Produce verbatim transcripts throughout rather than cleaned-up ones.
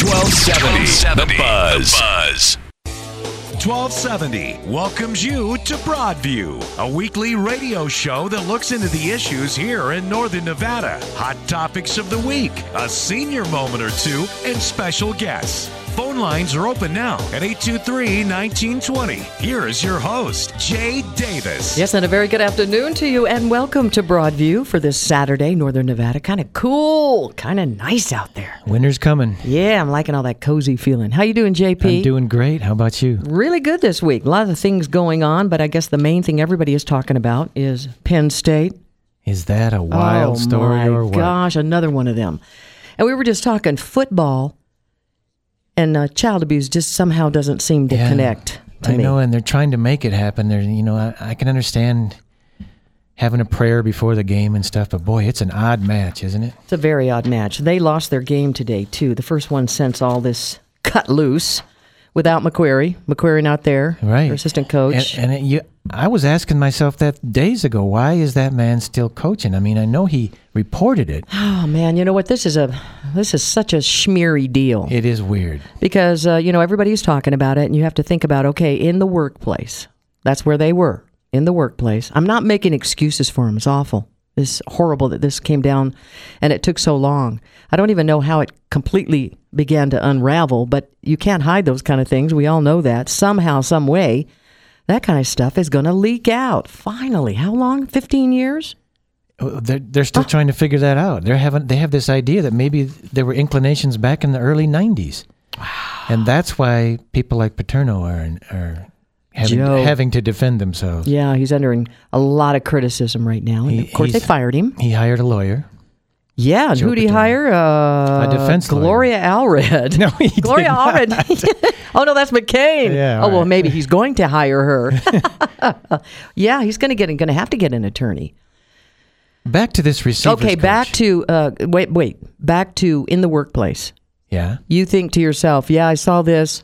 twelve seventy, The Buzz. The Buzz. twelve seventy welcomes you to Broadview, a weekly radio show that looks into the issues here in Northern Nevada. Hot topics of the week, a senior moment or two, and special guests. Phone lines are open now at eight two three, one nine two zero. Here is your host, Jay Davis. Yes, and a very good afternoon to you, and welcome to Broadview for this Saturday, Northern Nevada. Kind of cool, kind of nice out there. Winter's coming. Yeah, I'm liking all that cozy feeling. How you doing, J P? I'm doing great. How about you? Really good this week. A lot of things going on, but I guess the main thing everybody is talking about is Penn State. Is that a wild oh, story or what? Oh, my gosh, another one of them. And we were just talking football, and uh, child abuse just somehow doesn't seem to yeah, connect to I me. know, and they're trying to make it happen. They're, you know, I, I can understand having a prayer before the game and stuff, but boy, it's an odd match, isn't it? It's a very odd match. They lost their game today, too. The first one since all this cut loose without McQuarrie. McQuarrie not there, right? Their assistant coach. And, and it, you, I was asking myself that days ago, why is that man still coaching? I mean, I know he reported it. Oh, man, you know what? This is a this is such a schmeary deal. It is weird. Because, uh, you know, everybody's talking about it, and you have to think about, okay, in the workplace, that's where they were, in the workplace. I'm not making excuses for him. It's awful. It's horrible that this came down, and it took so long. I don't even know how it completely began to unravel, but you can't hide those kind of things. We all know that. Somehow, some way, that kind of stuff is going to leak out. Finally. How long? fifteen years? They're, they're still oh. trying to figure that out. They're having, they have this idea that maybe there were inclinations back in the early nineties. Wow. And that's why people like Paterno are, are having, having to defend themselves. Yeah, he's under a lot of criticism right now. And He- of course, they he's- fired him. He hired a lawyer. Yeah, and Joe who'd he Paterno. hire? Uh, A defense lawyer. Gloria Allred. No, he did Gloria not. Allred. Oh, no, that's McCain. Yeah, oh, well, right. maybe he's going to hire her. Yeah, he's going to get going to have to get an attorney. Back to this receiver. Okay, back to, uh, wait, wait, back to in the workplace. Yeah. You think to yourself, yeah, I saw this.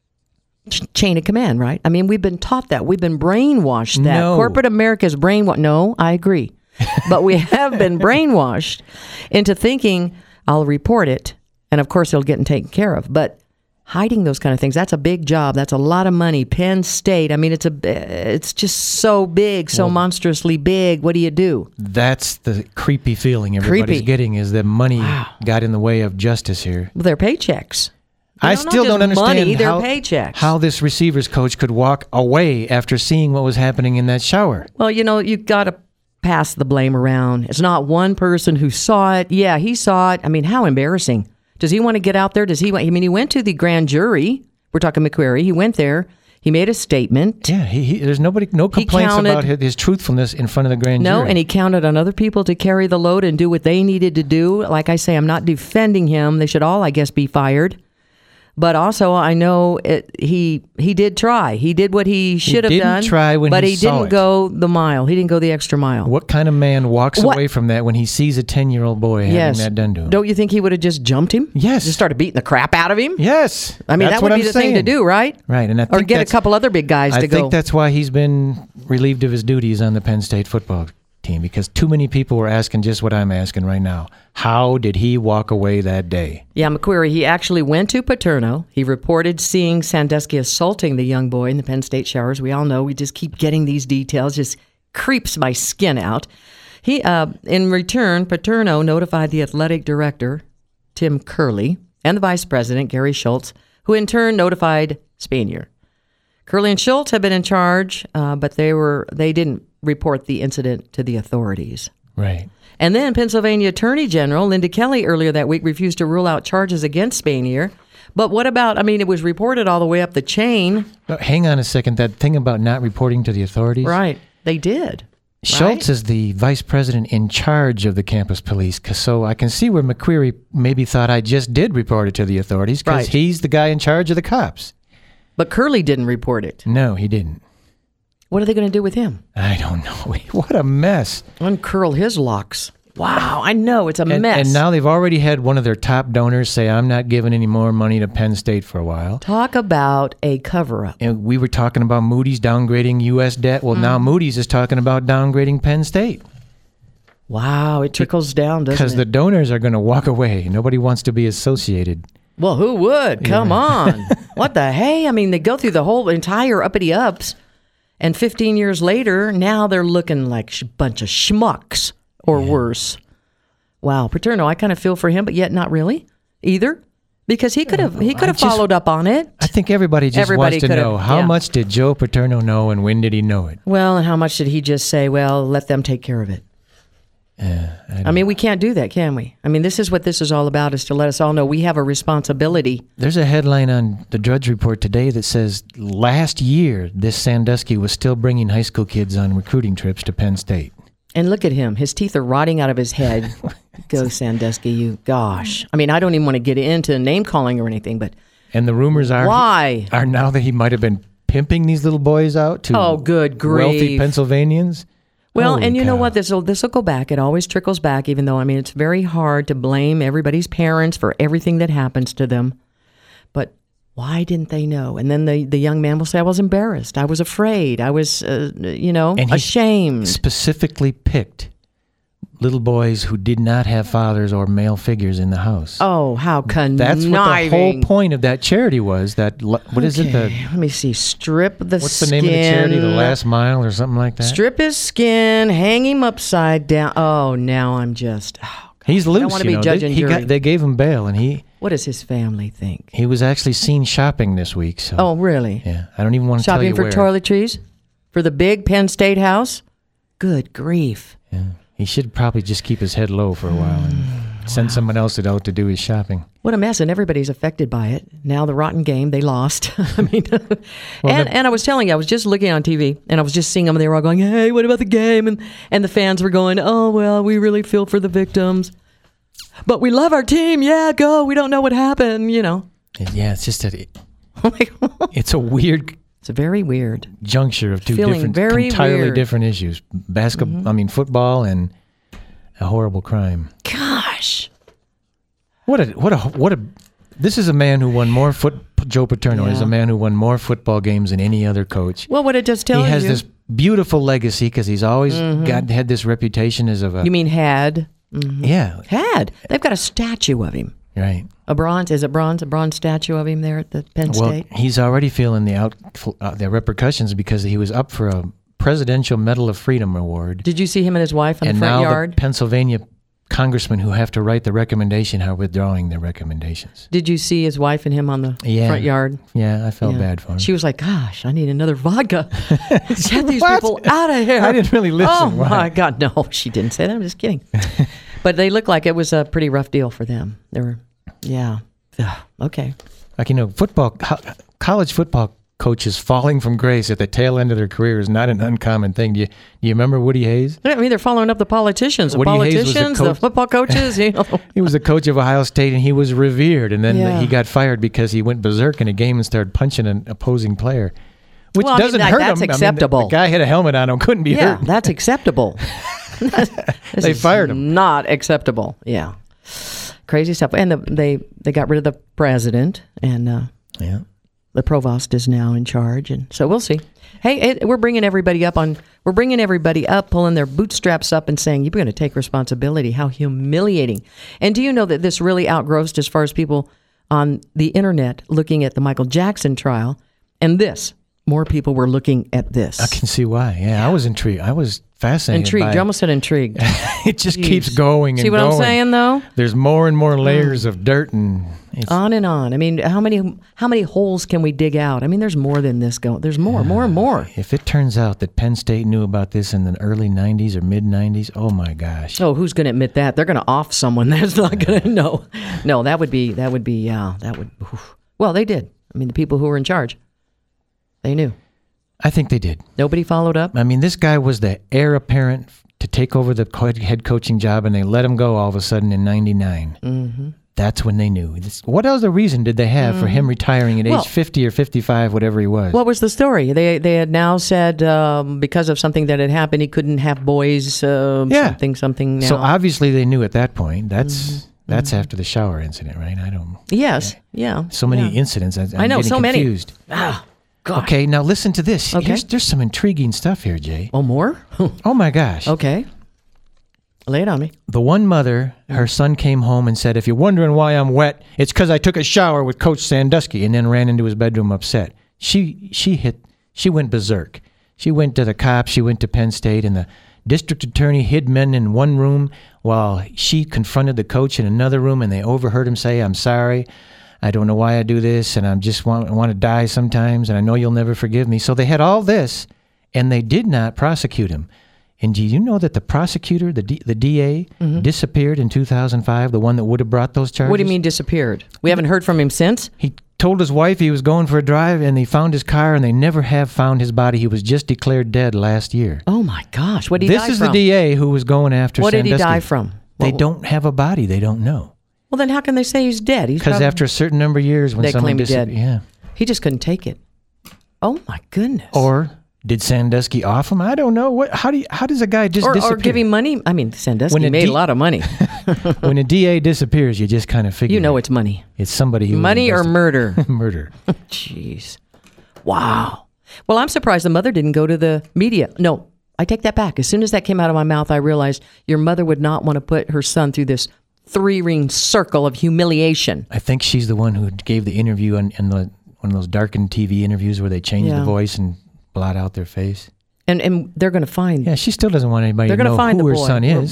Ch- chain of command, right? I mean, we've been taught that. We've been brainwashed that. No. Corporate America's brainwashed. No, I agree. But we have been brainwashed into thinking, I'll report it, and of course it'll get taken care of. But hiding those kind of things, that's a big job. That's a lot of money. Penn State, I mean, it's a, it's just so big, so Well, monstrously big. What do you do? That's the creepy feeling everybody's Creepy. getting is that money Wow. got in the way of justice here. Well, their paychecks. You I know, not still just don't understand money, their how, paychecks. how this receivers coach could walk away after seeing what was happening in that shower. Well, you know, you got to pass the blame around. It's not one person who saw it. Yeah, he saw it. I mean, how embarrassing. Does he want to get out there? Does he want, I mean, he went to the grand jury. We're talking McQuarrie. He went there. He made a statement. Yeah, he, he, there's nobody, no complaints counted- about his, his truthfulness in front of the grand No, jury. and he counted on other people to carry the load and do what they needed to do. Like I say, I'm not defending him. They should all, I guess, be fired. But also, I know it, he he did try. He did what he should have didn't done. try when but he he, saw didn't it. go the mile. He didn't go the extra mile. What kind of man walks What? away from that when he sees a ten-year-old boy Yes. having that done to him? Don't you think he would have just jumped him? Yes. Just started beating the crap out of him? Yes. I mean, That's that what would be I'm the thing to saying. do, right? Right, and I Or think get a that's- couple other big guys I to think go. that's why he's been relieved of his duties on the Penn State football team, because too many people were asking just what I'm asking right now. How did he walk away that day? Yeah, McQuarrie, he actually went to Paterno. He reported seeing Sandusky assaulting the young boy in the Penn State showers. We all know. We just keep getting these details. Just creeps my skin out. He, uh, in return, Paterno notified the athletic director, Tim Curley, and the vice president, Gary Schultz, who in turn notified Spanier. Curley and Schultz have been in charge, uh, but they were they didn't report the incident to the authorities. Right. And then Pennsylvania Attorney General Linda Kelly earlier that week refused to rule out charges against Spanier. But what about, I mean, it was reported all the way up the chain. But hang on a second. That thing about not reporting to the authorities? Right. They did. Schultz right? is the vice president in charge of the campus police. 'Cause so I can see where McQuarrie maybe thought I just did report it to the authorities because Right. he's the guy in charge of the cops. But Curley didn't report it. No, he didn't. What are they going to do with him? I don't know. What a mess. Uncurl his locks. Wow, I know. It's a And, mess. and now they've already had one of their top donors say, I'm not giving any more money to Penn State for a while. Talk about a cover-up. And we were talking about Moody's downgrading U S debt. Well, Mm. now Moody's is talking about downgrading Penn State. Wow, it trickles down, doesn't Because it? the donors are going to walk away. Nobody wants to be associated Well, who would? Come on. What the hey? I mean, they go through the whole entire uppity ups, and fifteen years later, now they're looking like a bunch of schmucks or yeah. worse. Wow, Paterno, I kind of feel for him, but yet not really either, because he could have he could have followed up on it. I think everybody just everybody wants to know how yeah. much did Joe Paterno know, and when did he know it? Well, and how much did he just say? Well, let them take care of it. Yeah, I, I mean, we can't do that, can we? I mean, this is what this is all about, is to let us all know we have a responsibility. There's a headline on the Drudge Report today that says last year, this Sandusky was still bringing high school kids on recruiting trips to Penn State. And look at him. His teeth are rotting out of his head. Go, Sandusky, you. Gosh. I mean, I don't even want to get into name calling or anything, but and the rumors are why are now that he might have been pimping these little boys out to oh, good grief. wealthy Pennsylvanians. Well, Holy and you cow. know what? This will this will go back. It always trickles back, even though, I mean, it's very hard to blame everybody's parents for everything that happens to them. But why didn't they know? And then the, the young man will say, I was embarrassed. I was afraid. I was, uh, you know, and he ashamed. Specifically picked little boys who did not have fathers or male figures in the house. Oh, how conniving. That's what the whole point of that charity was. That What okay. is it? The, Let me see. Strip the what's skin. the name of the charity? The Last Mile or something like that? Strip his skin, hang him upside down. Oh, now I'm just... Oh, He's loose. I don't want to you be know. judge they, and he jury. got, they gave him bail, and he... What does his family think? He was actually seen shopping this week. So Oh, really? yeah, I don't even want to tell you Shopping for where. toiletries? For the big Penn State house? Good grief. Yeah. He should probably just keep his head low for a while and send someone else out to do his shopping. What a mess, and everybody's affected by it. Now the rotten game, they lost. I mean, Well, and, the- and I was telling you, I was just looking on T V, and I was just seeing them, and they were all going, hey, what about the game? And, and the fans were going, oh, well, we really feel for the victims. But we love our team. Yeah, go. We don't know what happened, you know. Yeah, it's just that it, it's a weird It's very weird. juncture of two Feeling different, very entirely weird. different issues. Basketball, Mm-hmm. I mean, football and a horrible crime. Gosh. What a what a what a. This is a man who won more foot. Joe Paterno is Yeah. a man who won more football games than any other coach. Well, what it just tells He has you. this beautiful legacy because he's always got had this reputation as of a You mean had? Mm-hmm. yeah Had. They've got a statue of him. right. A bronze, is it bronze? A bronze statue of him there at the Penn Well, State? he's already feeling the out uh, the repercussions because he was up for a Presidential Medal of Freedom award, Did you see him and his wife in and the front now yard? the Pennsylvania congressmen who have to write the recommendation are withdrawing their recommendations. Did you see his wife and him on the Yeah. front yard? Yeah, I felt Yeah. bad for him. She was like, gosh, I need another vodka. Get these What? people out of here. I didn't really listen. Oh, Why? my God. No, she didn't say that. I'm just kidding. But they looked like it was a pretty rough deal for them. They were, yeah. Ugh, okay. Like, you know, football, co- college football coaches falling from grace at the tail end of their career is not an uncommon thing. Do you, do you remember Woody Hayes? I mean, they're following up the politicians. The Woody Hayes was a politicians, the coach- football coaches. You know. He was the coach of Ohio State, and he was revered. And then Yeah. he got fired because he went berserk in a game and started punching an opposing player, which Well, I mean, doesn't that- hurt that's him. acceptable. I mean, the, the guy had a helmet on him, couldn't be Yeah, hurt. that's acceptable. This They is fired him. Not acceptable. Yeah, crazy stuff. And the, they they got rid of the president, and uh, Yeah. the provost is now in charge, and so we'll see. Hey, it, we're bringing everybody up on. We're bringing everybody up, pulling their bootstraps up, and saying you're going to take responsibility. How humiliating! And do you know that this really outgrossed as far as people on the internet looking at the Michael Jackson trial, and this more people were looking at this. I can see why. Yeah, I was intrigued. I was fascinated. Intrigued. by You almost said intrigued. it just Jeez. keeps going and See what going. I'm saying, though? There's more and more layers of dirt, and it's, On and on. I mean, how many how many holes can we dig out? I mean, there's more than this going. There's more, more, and more. if it turns out that Penn State knew about this in the early nineties or mid nineties, oh my gosh. Oh, who's going to admit that? They're going to off someone that's not going to know. No, that would be that would be yeah, that would. Oof. Well, they did. I mean, the people who were in charge, they knew. I think they did. Nobody followed up. I mean, this guy was the heir apparent to take over the co- head coaching job, and they let him go all of a sudden in ninety-nine. Mm-hmm. That's when they knew. This, what other reason did they have for him retiring at Well- age fifty or fifty-five, whatever he was? What was the story? They they had now said um, because of something that had happened, he couldn't have boys. Um, Yeah. Something something. Now. So obviously they knew at that point. That's that's after the shower incident, right? I don't. yes, yeah. So many yeah. incidents. I, I'm I know, getting so many. confused. Ah, God. Okay, now listen to this. Okay. Here's, there's some intriguing stuff here, Jay. Oh, more? Oh my gosh. Okay. Lay it on me. The one mother, her son came home and said, if you're wondering why I'm wet, it's because I took a shower with Coach Sandusky, and then ran into his bedroom upset. She she hit, she went berserk. She went to the cops, she went to Penn State, and the district attorney hid men in one room while she confronted the coach in another room, and they overheard him say, I'm sorry, I don't know why I do this, and I just want, I want to die sometimes, and I know you'll never forgive me. So they had all this, and they did not prosecute him. And do you know that the prosecutor, the D, the D A, mm-hmm. disappeared in two thousand five, the one that would have brought those charges? What do you mean disappeared? We haven't heard from him since? He told his wife he was going for a drive, and they found his car, and they never have found his body. He was just declared dead last year. Oh, my gosh. What did he this die from? This is the D A who was going after What Sandusky. did he die from? They What? don't have a body. They don't know. Well, then how can they say he's dead? Because probably... after a certain number of years, when they someone claim he's dead. Yeah. He just couldn't take it. Oh, my goodness. Or... did Sandusky off him? I don't know. What? How do you, How does a guy just or, disappear? Or give him money? I mean, Sandusky When a made D- a lot of money. When a D A disappears, you just kind of figure. You know it's money. It's somebody who money or murder. Murder. Jeez. Wow. Well, I'm surprised the mother didn't go to the media. No, I take that back. As soon as that came out of my mouth, I realized your mother would not want to put her son through this three-ring circle of humiliation. I think she's the one who gave the interview in, in the one of those darkened T V interviews where they change Yeah. the voice and blot out their face. And and they're going to find. Yeah, she still doesn't want anybody They're to gonna know find who the her boy. son We're- is.